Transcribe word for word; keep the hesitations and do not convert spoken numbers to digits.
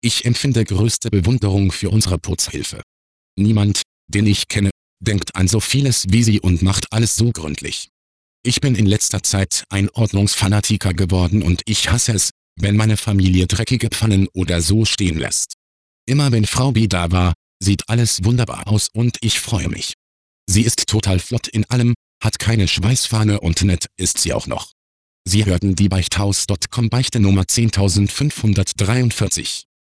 Ich empfinde größte Bewunderung für unsere Putzhilfe. Niemand, den ich kenne, denkt an so vieles wie sie und macht alles so gründlich. Ich bin in letzter Zeit ein Ordnungsfanatiker geworden und ich hasse es, wenn meine Familie dreckige Pfannen oder so stehen lässt. Immer wenn Frau B da war, sieht alles wunderbar aus und ich freue mich. Sie ist total flott in allem, hat keine Schweißfahne und nett ist sie auch noch. Sie hörten die Beichthaus Punkt com Beichte Nummer zehntausendfünfhundertdreiundvierzig.